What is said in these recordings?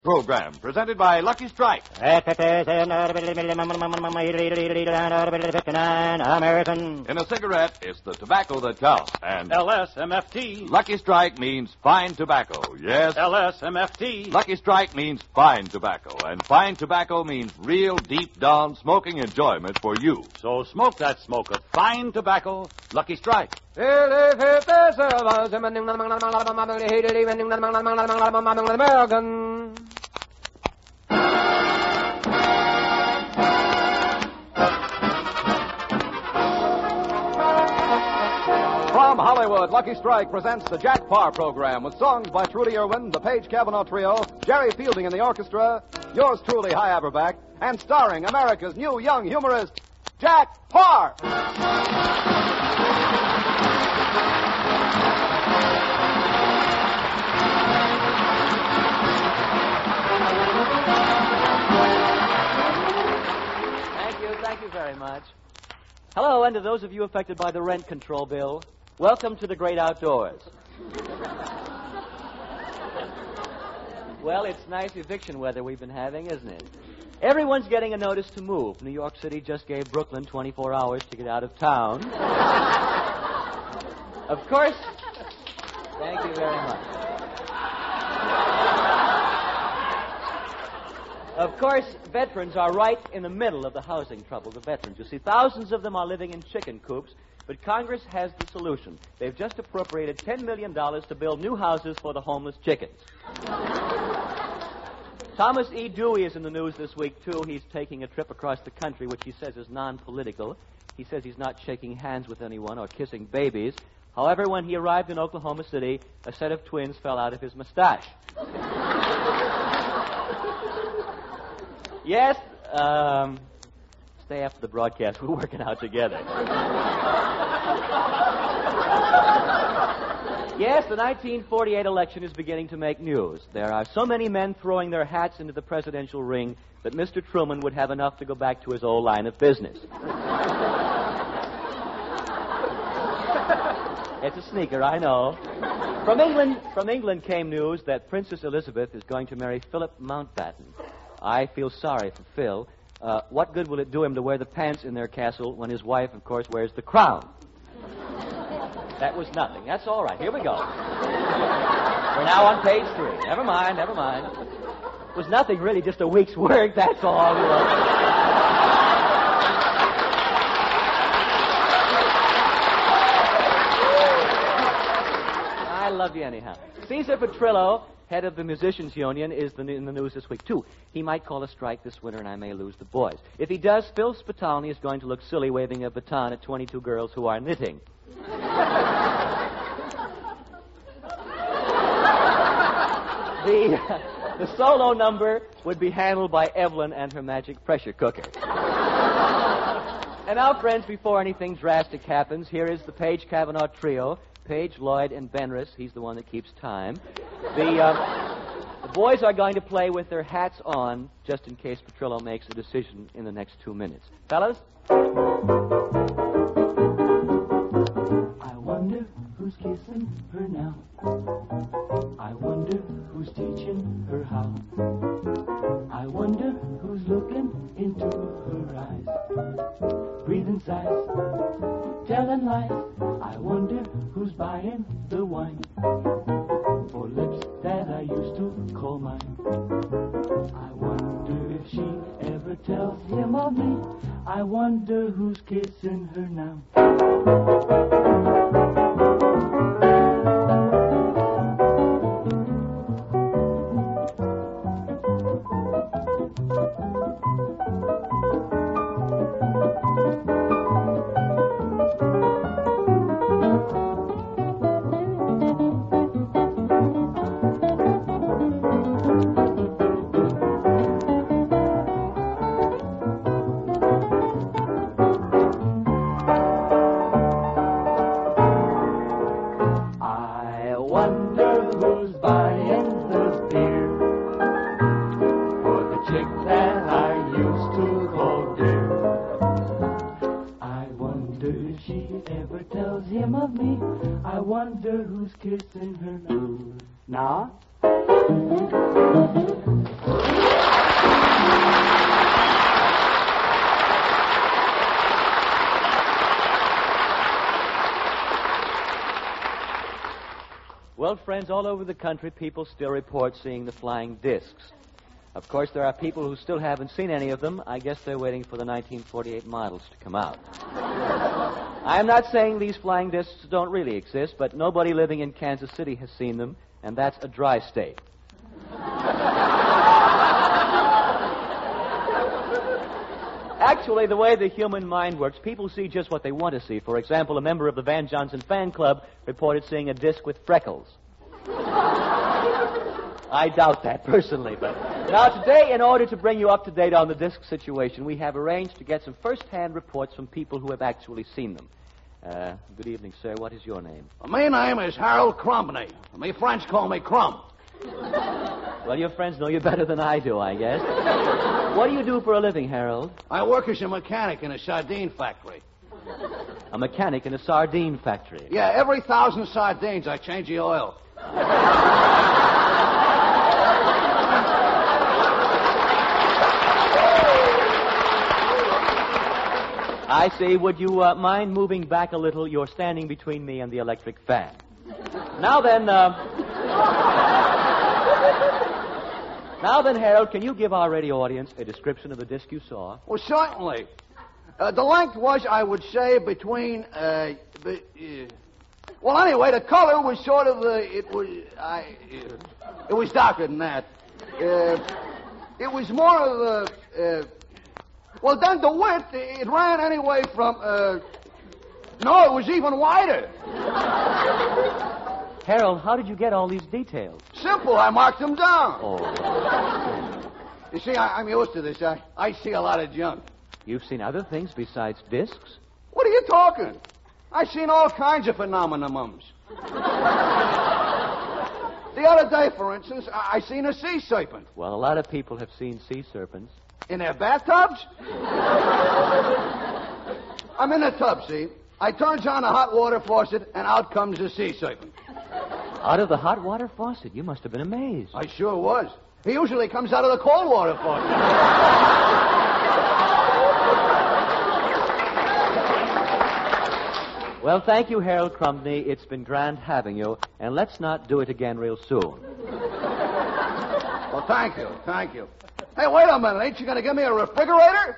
Program presented by Lucky Strike. American. In a cigarette, it's the tobacco that counts. And LSMFT. Lucky Strike means fine tobacco. Yes. LSMFT. Lucky Strike means fine tobacco. And fine tobacco means real deep down smoking enjoyment for you. So smoke that smoke of fine tobacco, Lucky Strike. American. From Hollywood, Lucky Strike presents the Jack Parr program with songs by Trudy Irwin, the Page Cavanaugh Trio, Jerry Fielding in the orchestra, yours truly, Hy Averback, and starring America's new young humorist, Jack Parr. Thank you very much. Hello, and to those of you affected by the rent control bill, welcome to the great outdoors. Well, it's nice eviction weather we've been having, isn't it? Everyone's getting a notice to move. New York City just gave Brooklyn 24 hours to get out of town. Of course, thank you very much. Of course, veterans are right in the middle of the housing trouble, the veterans. You see, thousands of them are living in chicken coops, but Congress has the solution. They've just appropriated $10 million to build new houses for the homeless chickens. Thomas E. Dewey is in the news this week, too. He's taking a trip across the country, which he says is non-political. He says he's not shaking hands with anyone or kissing babies. However, when he arrived in Oklahoma City, a set of twins fell out of his mustache. Yes, stay after the broadcast. We're working out together. Yes, the 1948 election is beginning to make news. There are so many men throwing their hats into the presidential ring that Mr. Truman would have enough to go back to his old line of business. It's a sneaker, I know. From England came news that Princess Elizabeth is going to marry Philip Mountbatten. I feel sorry for Phil. What good will it do him to wear the pants in their castle when his wife, of course, wears the crown? That was nothing. That's all right. Here we go. We're now on page 3. Never mind. It was nothing, really, just a week's work. That's all. I love you anyhow. Cesar Petrillo, head of the Musicians Union, is in the news this week, too. He might call a strike this winter, and I may lose the boys. If he does, Phil Spitalny is going to look silly waving a baton at 22 girls who are knitting. The solo number would be handled by Evelyn and her magic pressure cooker. And now, friends, before anything drastic happens, here is the Page Cavanaugh Trio. Page, Lloyd, and Benris. He's the one that keeps time. The boys are going to play with their hats on, just in case Petrillo makes a decision in the next 2 minutes. Fellas? I wonder who's kissing her now. I wonder who's teaching her how. I wonder who's looking into her eyes. Breathing sighs, telling lies. I wonder who's buying the wine for lips that I used to call mine. I wonder if she ever tells him of me. I wonder who's kissing her now. I wonder who's kissing her now. Now? Harold, friends all over the country, people still report seeing the flying discs. Of course, there are people who still haven't seen any of them. I guess they're waiting for the 1948 models to come out. I'm not saying these flying discs don't really exist, but nobody living in Kansas City has seen them, and that's a dry state. Actually, the way the human mind works, people see just what they want to see. For example, a member of the Van Johnson fan club reported seeing a disc with freckles. I doubt that, personally. But now, today, in order to bring you up to date on the disc situation, we have arranged to get some first-hand reports from people who have actually seen them. Good evening, sir. What is your name? My name is Harold Crumbney. My friends call me Crumb. Well, your friends know you better than I do, I guess. What do you do for a living, Harold? I work as a mechanic in a sardine factory. A mechanic in a sardine factory? Yeah, every 1,000 sardines I change the oil. I see. Would you mind moving back a little? You're standing between me and the electric fan. Now then, Harold, can you give our radio audience a description of the disc you saw? Well, certainly. The length was, I would say, between... well, anyway, the color was sort of... it was darker than that. It was more of a... well, then the width, it ran anyway from... no, it was even wider. Harold, how did you get all these details? Simple, I marked them down. Oh. You see, I'm used to this. I see a lot of junk. You've seen other things besides discs? What are you talking? I've seen all kinds of phenomenons. The other day, for instance, I seen a sea serpent. Well, a lot of people have seen sea serpents. In their bathtubs? I'm in the tub, see? I turns on the hot water faucet, and out comes the sea serpent. Out of the hot water faucet? You must have been amazed. I sure was. He usually comes out of the cold water faucet. Well, thank you, Harold Crumbney. It's been grand having you, and let's not do it again real soon. Well, thank you. Hey, wait a minute. Ain't you going to give me a refrigerator?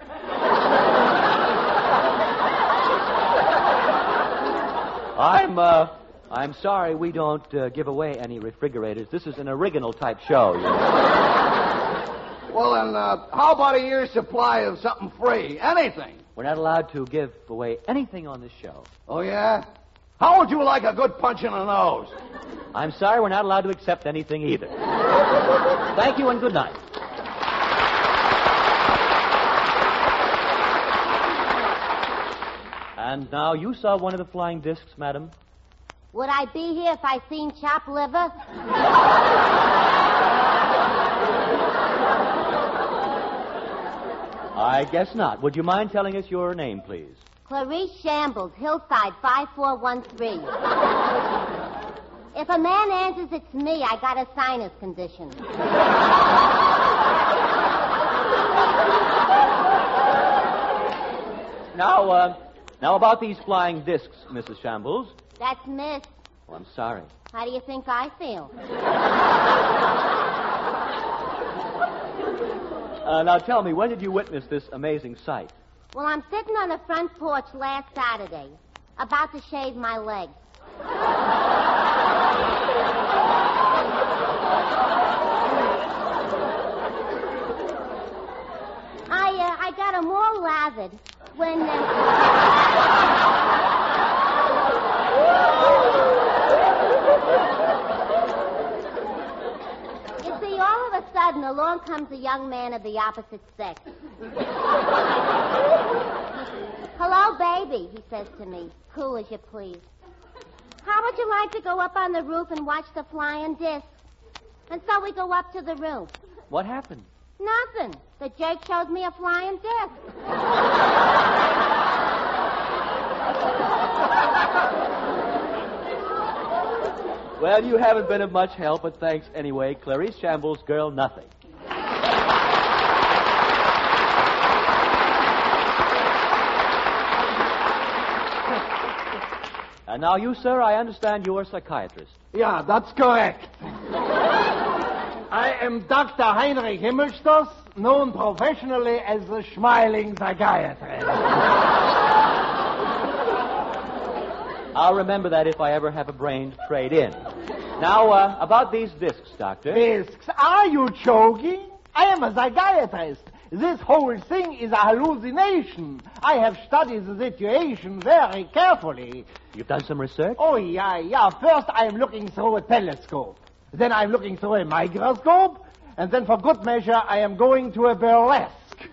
I'm sorry we don't give away any refrigerators. This is an original-type show, you know. Well, then, how about a year's supply of something free? Anything. We're not allowed to give away anything on this show. Oh, yeah? How would you like a good punch in the nose? I'm sorry, we're not allowed to accept anything either. Thank you and good night. And now, you saw one of the flying discs, madam. Would I be here if I seen chopped liver? I guess not. Would you mind telling us your name, please? Clarice Shambles, Hillside 5413. If a man answers it's me, I got a sinus condition. Now about these flying discs, Mrs. Shambles. That's Miss. Oh, I'm sorry. How do you think I feel? Now tell me, when did you witness this amazing sight? Well, I'm sitting on the front porch last Saturday, about to shave my legs. I got 'em all lathered when... You see, all of a sudden, along comes a young man of the opposite sex. Hello, baby, he says to me, cool as you please. How would you like to go up on the roof and watch the flying disc? And so we go up to the roof. What happened? Nothing. The jerk shows me a flying disc. Well, you haven't been of much help, but thanks anyway. Clarice Shambles, Girl Nothing. And now you, sir, I understand you're a psychiatrist. Yeah, that's correct. I am Dr. Heinrich Himmelstoss, known professionally as the Smiling Psychiatrist. I'll remember that if I ever have a brain to trade in. Now, about these discs, Doctor. Discs? Are you joking? I am a psychiatrist. This whole thing is a hallucination. I have studied the situation very carefully. You've done some research? Oh, yeah. First, I am looking through a telescope. Then I'm looking through a microscope. And then, for good measure, I am going to a burlesque.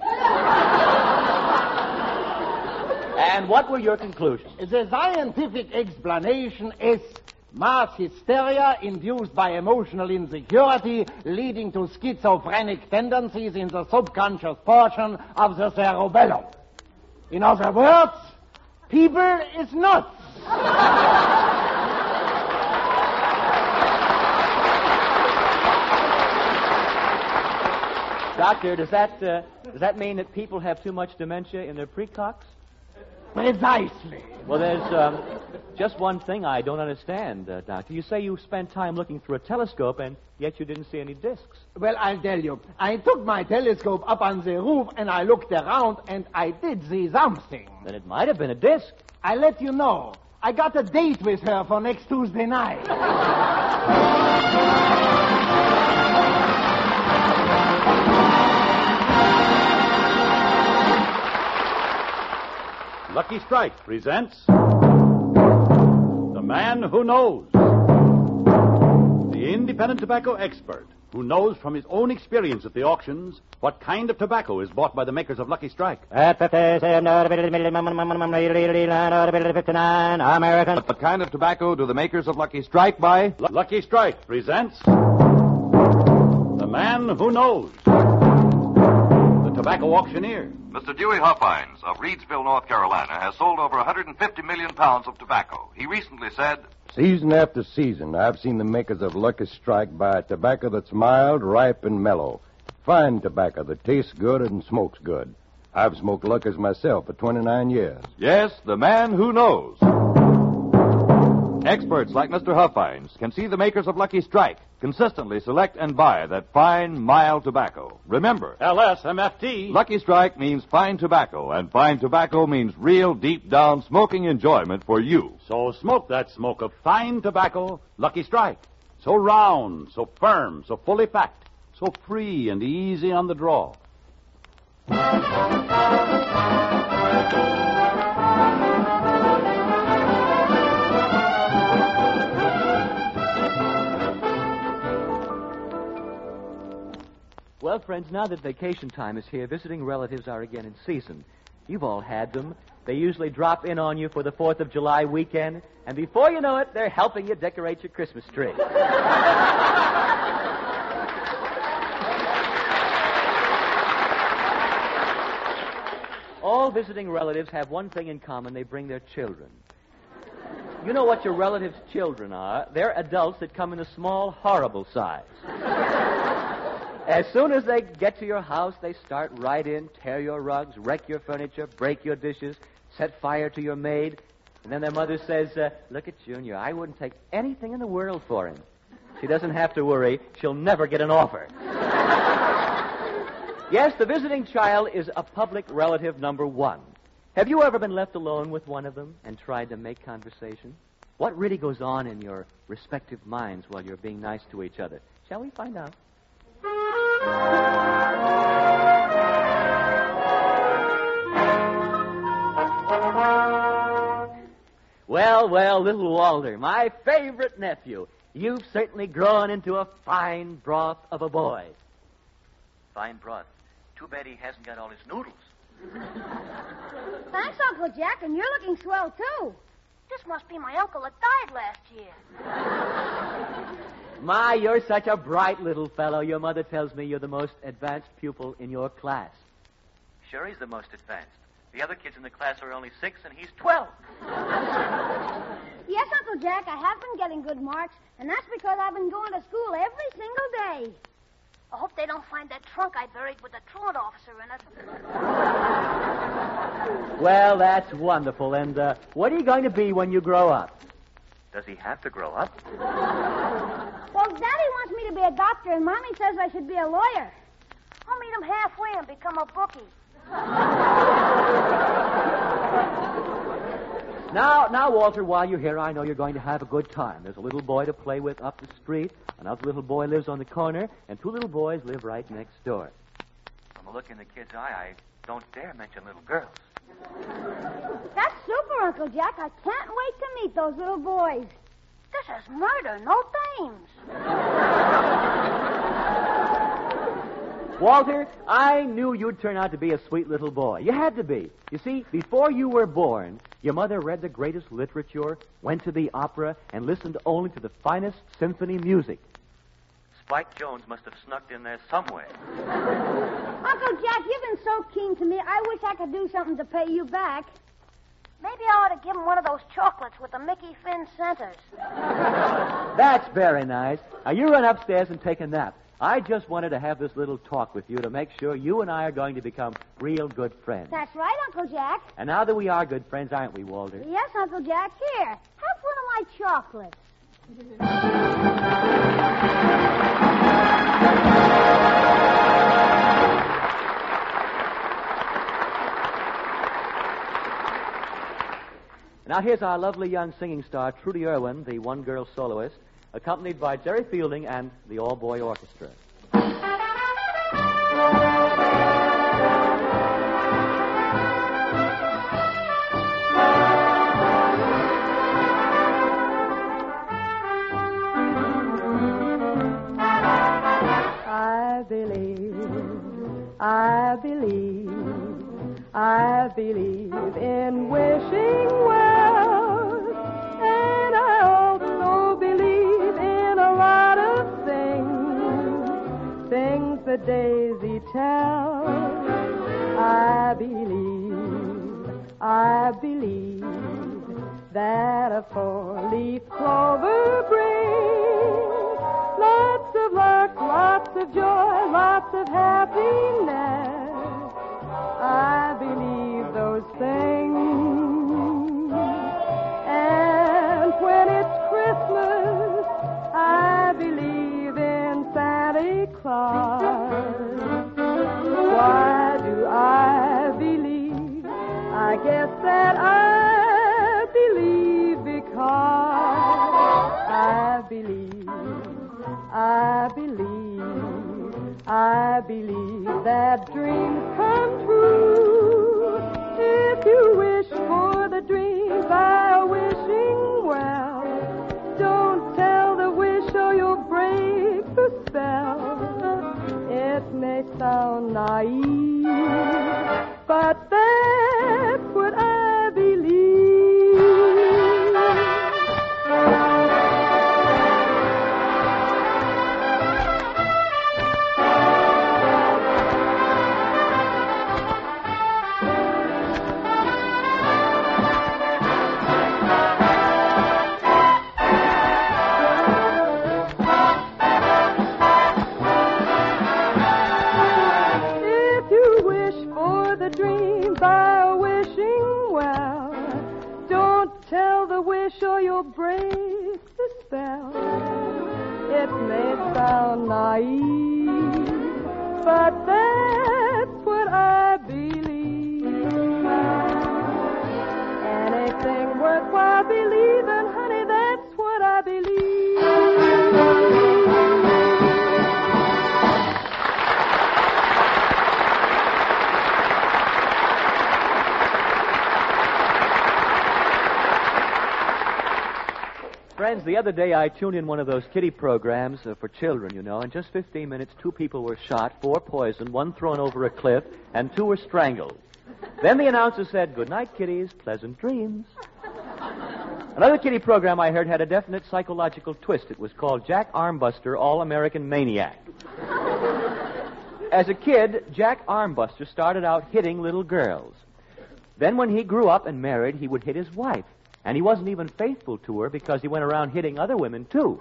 And what were your conclusions? The scientific explanation is mass hysteria induced by emotional insecurity leading to schizophrenic tendencies in the subconscious portion of the cerebellum. In other words, people is nuts. Doctor, does that mean that people have too much dementia in their precox? Precisely. Well, there's just one thing I don't understand, Doctor. You say you spent time looking through a telescope, and yet you didn't see any discs. Well, I'll tell you. I took my telescope up on the roof, and I looked around, and I did see something. Then it might have been a disc. I'll let you know. I got a date with her for next Tuesday night. Lucky Strike presents The Man Who Knows. The independent tobacco expert who knows from his own experience at the auctions what kind of tobacco is bought by the makers of Lucky Strike. At 57, American. What kind of tobacco do the makers of Lucky Strike buy? Lucky Strike presents The Man Who Knows. The Tobacco Auctioneer. Mr. Dewey Huffines of Reedsville, North Carolina, has sold over 150 million pounds of tobacco. He recently said, season after season, I've seen the makers of Lucky Strike buy tobacco that's mild, ripe, and mellow. Fine tobacco that tastes good and smokes good. I've smoked Lucky's myself for 29 years. yes, the man who knows. Experts like Mr. Huffines can see the makers of Lucky Strike consistently select and buy that fine, mild tobacco. Remember, LSMFT. Lucky Strike means fine tobacco, and fine tobacco means real, deep-down smoking enjoyment for you. So smoke that smoke of fine tobacco, Lucky Strike. So round, so firm, so fully packed, so free and easy on the draw. Well, friends, now that vacation time is here, visiting relatives are again in season. You've all had them. They usually drop in on you for the 4th of July weekend, and before you know it, they're helping you decorate your Christmas tree. All visiting relatives have one thing in common. They bring their children. You know what your relatives' children are? They're adults that come in a small, horrible size. As soon as they get to your house, they start right in, tear your rugs, wreck your furniture, break your dishes, set fire to your maid. And then their mother says, look at Junior, I wouldn't take anything in the world for him. She doesn't have to worry. She'll never get an offer. Yes, the visiting child is a public relative number one. Have you ever been left alone with one of them and tried to make conversation? What really goes on in your respective minds while you're being nice to each other? Shall we find out? Well, little Walter, my favorite nephew, you've certainly grown into a fine broth of a boy. Fine broth. Too bad he hasn't got all his noodles. Thanks, Uncle Jack, and you're looking swell, too. This must be my uncle that died last year. My, you're such a bright little fellow. Your mother tells me you're the most advanced pupil in your class. Sure, he's the most advanced. The other kids in the class are only 6, and he's 12. Yes, Uncle Jack, I have been getting good marks, and that's because I've been going to school every single day. I hope they don't find that trunk I buried with the truant officer in it. Well, that's wonderful. And what are you going to be when you grow up? Does he have to grow up? Well, Daddy wants me to be a doctor, and Mommy says I should be a lawyer. I'll meet him halfway and become a bookie. Now, Walter, while you're here, I know you're going to have a good time. There's a little boy to play with up the street. Another little boy lives on the corner, and two little boys live right next door. From the look in the kid's eye, I don't dare mention little girls. That's super, Uncle Jack. I can't wait to meet those little boys. This is murder, no thames. Walter, I knew you'd turn out to be a sweet little boy. You had to be. You see, before you were born, your mother read the greatest literature, went to the opera, and listened only to the finest symphony music. Spike Jones must have snuck in there somewhere. Uncle Jack, you've been so keen to me, I wish I could do something to pay you back. Maybe I ought to give him one of those chocolates with the Mickey Finn centers. That's very nice. Now, you run upstairs and take a nap. I just wanted to have this little talk with you to make sure you and I are going to become real good friends. That's right, Uncle Jack. And now that we are good friends, aren't we, Walter? Yes, Uncle Jack. Here, have one of my chocolates. Now here's our lovely young singing star, Trudy Irwin, the one-girl soloist, accompanied by Jerry Fielding and the all-boy orchestra. I believe in wishing well, and I also believe in a lot of things that Daisy tells. I believe that a four-leaf clover brings lots of luck, lots of joy, lots of happiness. I believe those things. And when it's Christmas, I believe in Santa Claus. Why do I believe? I guess that I believe because I believe that dreams come true. If you wish for the dream by a wishing well, don't tell the wish or you'll break the spell. It may sound naive, but that's what I believe. Or you'll break the spell. It may sound naive, but that's what I believe. Anything worthwhile believing, honey, that's what I believe. Friends, the other day I tuned in one of those kiddie programs for children, you know. In just 15 minutes, 2 people were shot, 4 poisoned, 1 thrown over a cliff, and 2 were strangled. Then the announcer said, "Good night, kiddies, pleasant dreams." Another kiddie program I heard had a definite psychological twist. It was called Jack Armbuster, All-American Maniac. As a kid, Jack Armbuster started out hitting little girls. Then when he grew up and married, he would hit his wife. And he wasn't even faithful to her because he went around hitting other women, too.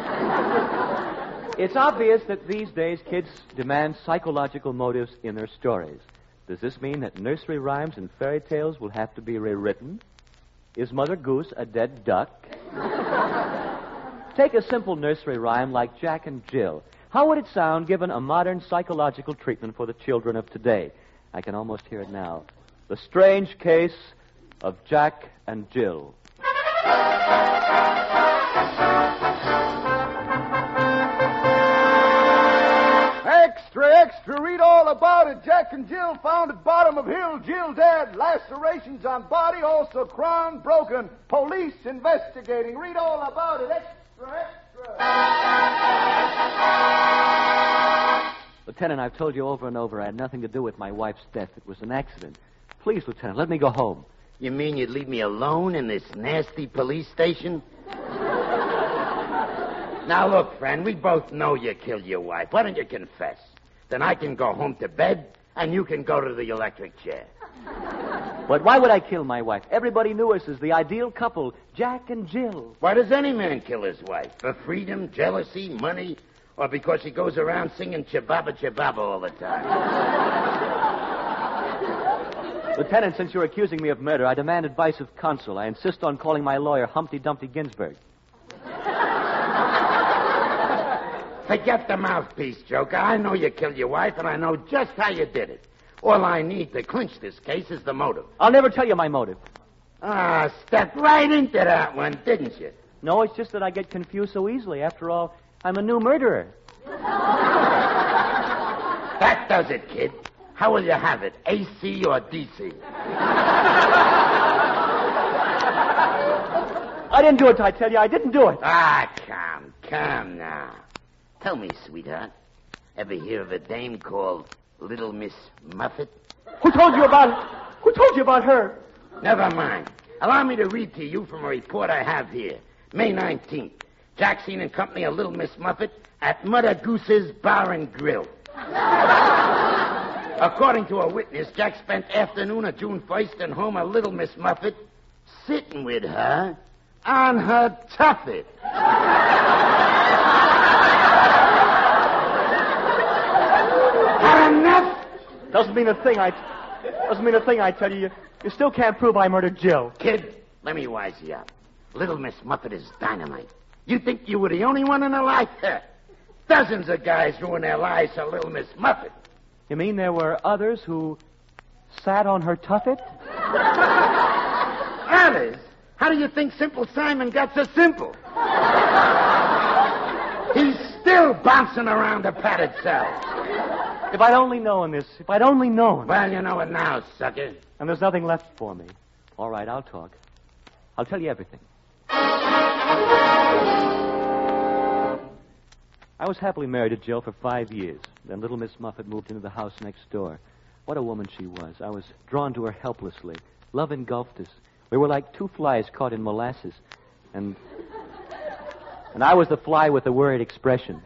It's obvious that these days kids demand psychological motives in their stories. Does this mean that nursery rhymes and fairy tales will have to be rewritten? Is Mother Goose a dead duck? Take a simple nursery rhyme like Jack and Jill. How would it sound given a modern psychological treatment for the children of today? I can almost hear it now. The Strange Case of Jack and Jill. Extra, extra, read all about it. Jack and Jill found at bottom of hill. Jill dead. Lacerations on body, also crown broken. Police investigating. Read all about it. Extra, extra. Lieutenant, I've told you over and over I had nothing to do with my wife's death. It was an accident. Please, Lieutenant, let me go home. You mean you'd leave me alone in this nasty police station? Now, look, friend, we both know you killed your wife. Why don't you confess? Then I can go home to bed, and you can go to the electric chair. But why would I kill my wife? Everybody knew us as the ideal couple, Jack and Jill. Why does any man kill his wife? For freedom, jealousy, money, or because he goes around singing Chibaba Chibaba all the time? Lieutenant, since you're accusing me of murder, I demand advice of counsel. I insist on calling my lawyer Humpty Dumpty Ginsburg. Forget the mouthpiece, Joker. I know you killed your wife, and I know just how you did it. All I need to clinch this case is the motive. I'll never tell you my motive. Ah, stepped right into that one, didn't you? No, it's just that I get confused so easily. After all, I'm a new murderer. That does it, kid. How will you have it, AC or DC? I didn't do it, I tell you. I didn't do it. Ah, come now. Tell me, sweetheart, ever hear of a dame called Little Miss Muffet? Who told you about her? Never mind. Allow me to read to you from a report I have here. May 19th. Jack seen in company of Little Miss Muffet at Mother Goose's Bar and Grill. According to a witness, Jack spent afternoon of June 1st and home of Little Miss Muffet sitting with her on her tuffet. Not enough? Doesn't mean a thing, I tell you. You still can't prove I murdered Jill. Kid, let me wise you up. Little Miss Muffet is dynamite. You think you were the only one in her life? Dozens of guys ruin their lives for Little Miss Muffet. You mean there were others who sat on her tuffet? Others? How do you think Simple Simon got so simple? He's still bouncing around the padded cell. If I'd only known this. If I'd only known. Well, you know it now, sucker. And there's nothing left for me. All right, I'll talk. I'll tell you everything. I was happily married to Jill for 5 years. Then little Miss Muffet moved into the house next door. What a woman she was. I was drawn to her helplessly. Love engulfed us. We were like two flies caught in molasses. And I was the fly with the worried expression.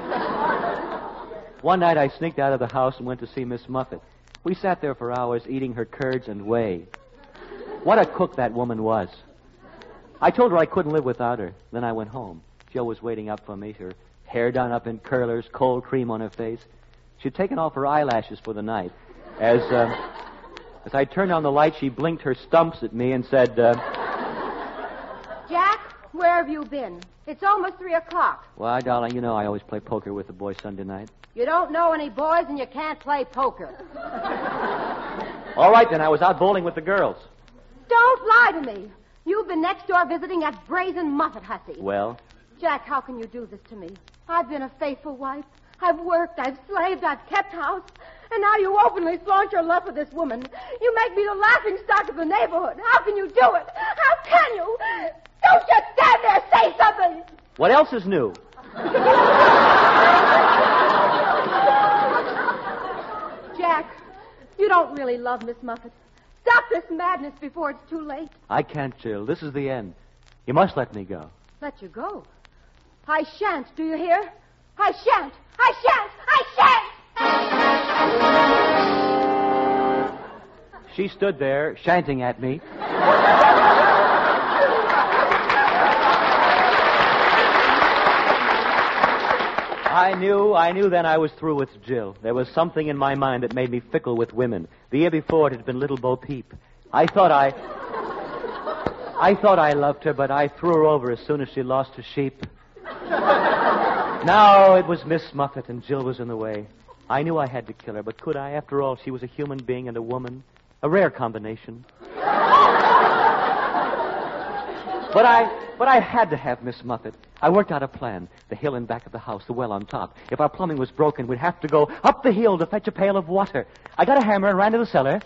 One night I sneaked out of the house and went to see Miss Muffet. We sat there for hours eating her curds and whey. What a cook that woman was. I told her I couldn't live without her. Then I went home. Jill was waiting up for me, her hair done up in curlers, cold cream on her face. She'd taken off her eyelashes for the night. As I turned on the light, she blinked her stumps at me and said, Jack, where have you been? It's almost 3 o'clock. Why, darling, you know I always play poker with the boys Sunday night. You don't know any boys and you can't play poker. All right, then. I was out bowling with the girls. Don't lie to me. You've been next door visiting that brazen Muffet hussy. Well? Jack, how can you do this to me? I've been a faithful wife. I've worked, I've slaved, I've kept house. And now you openly flaunt your love for this woman. You make me the laughing stock of the neighborhood. How can you do it? How can you? Don't just stand there. Say something. What else is new? Jack, you don't really love Miss Muffet. Stop this madness before it's too late. I can't, Jill. This is the end. You must let me go. Let you go? I shan't, do you hear? I shan't. I shan't. I shan't. She stood there, chanting at me. I knew then I was through with Jill. There was something in my mind that made me fickle with women. The year before, it had been Little Bo Peep. I thought I thought I loved her, but I threw her over as soon as she lost her sheep. Now it was Miss Muffet, and Jill was in the way. I knew I had to kill her, but could I? After all, she was a human being and a woman. A rare combination. But I had to have Miss Muffet. I worked out a plan. The hill in back of the house, the well on top. If our plumbing was broken, we'd have to go up the hill to fetch a pail of water. I got a hammer and ran to the cellar.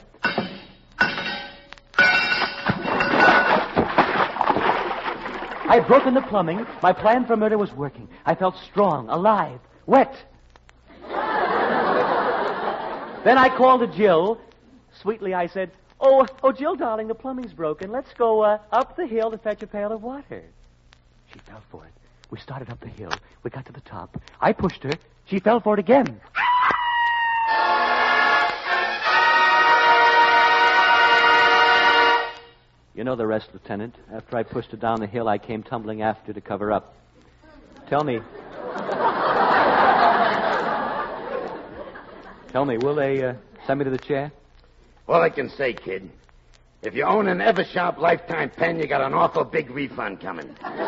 I had broken the plumbing. My plan for murder was working. I felt strong, alive, wet. Then I called to Jill. Sweetly, I said, Oh, Jill, darling, the plumbing's broken. Let's go up the hill to fetch a pail of water. She fell for it. We started up the hill. We got to the top. I pushed her. She fell for it again. You know the rest, Lieutenant. After I pushed her down the hill, I came tumbling after to cover up. Tell me, will they send me to the chair? All I can say, kid, if you own an Eversharp lifetime pen, you got an awful big refund coming.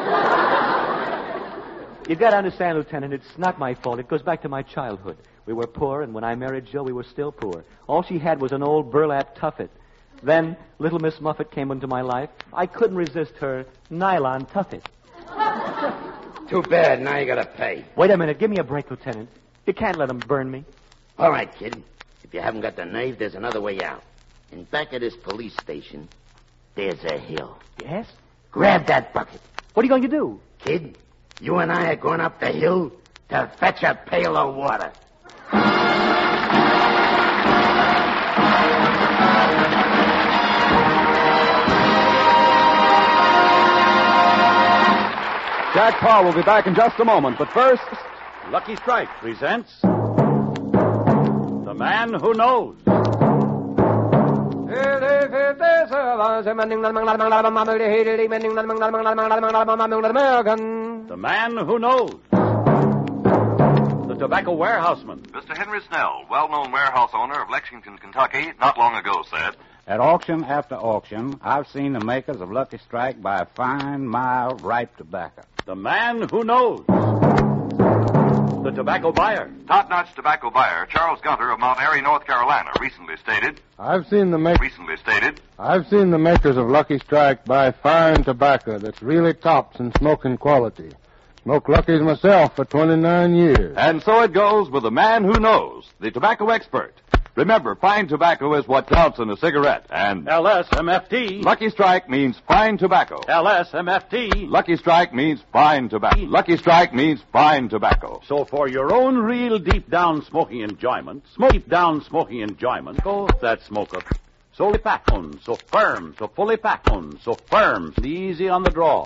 You've got to understand, Lieutenant, it's not my fault. It goes back to my childhood. We were poor, and when I married Jill, we were still poor. All she had was an old burlap tuffet. Then little Miss Muffet came into my life. I couldn't resist her nylon tuffet. Too bad. Now you got to pay. Wait a minute. Give me a break, Lieutenant. You can't let them burn me. All right, kid. If you haven't got the nerve, there's another way out. In back of this police station, there's a hill. Yes? Grab that bucket. What are you going to do? Kid, you and I are going up the hill to fetch a pail of water. Jack Parr will be back in just a moment, but first... Lucky Strike presents... The Man Who Knows. The Man Who Knows. The Tobacco Warehouseman. Mr. Henry Snell, well-known warehouse owner of Lexington, Kentucky, not long ago said... At auction after auction, I've seen the makers of Lucky Strike buy fine, mild, ripe tobacco. The Man Who Knows. The Tobacco Buyer. Top-notch tobacco buyer Charles Gunter of Mount Airy, North Carolina, recently stated... I've seen the makers of Lucky Strike buy fine tobacco that's really tops in smoking quality. Smoked Lucky's myself for 29 years. And so it goes with the Man Who Knows, the tobacco expert. Remember, fine tobacco is what counts in a cigarette, and... LSMFT. Lucky Strike means fine tobacco. LSMFT. Lucky Strike means fine tobacco. Lucky Strike means fine tobacco. So for your own real deep-down smoking enjoyment, go that smoke up. So packed on, so firm, so fully packed on, so firm, and easy on the draw.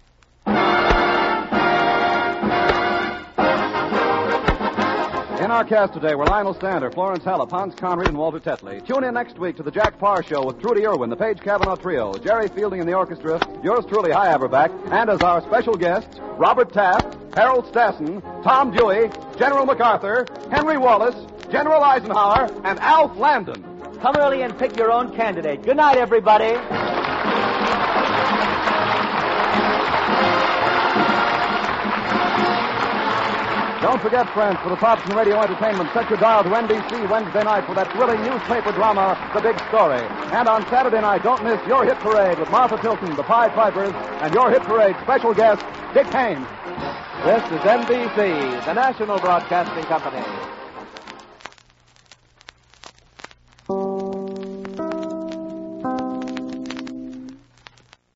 In our cast today were Lionel Stander, Florence Hallett, Hans Conried, and Walter Tetley. Tune in next week to the Jack Parr Show with Trudy Irwin, the Page Cavanaugh Trio, Jerry Fielding in the orchestra, yours truly, Hy Averback, and as our special guests, Robert Taft, Harold Stassen, Tom Dewey, General MacArthur, Henry Wallace, General Eisenhower, and Alf Landon. Come early and pick your own candidate. Good night, everybody. Don't forget, friends, for the tops in radio entertainment, set your dial to NBC Wednesday night for that thrilling newspaper drama, The Big Story. And on Saturday night, don't miss Your Hit Parade with Martha Tilton, the Pied Pipers, and Your Hit Parade special guest, Dick Haynes. This is NBC, the national broadcasting company.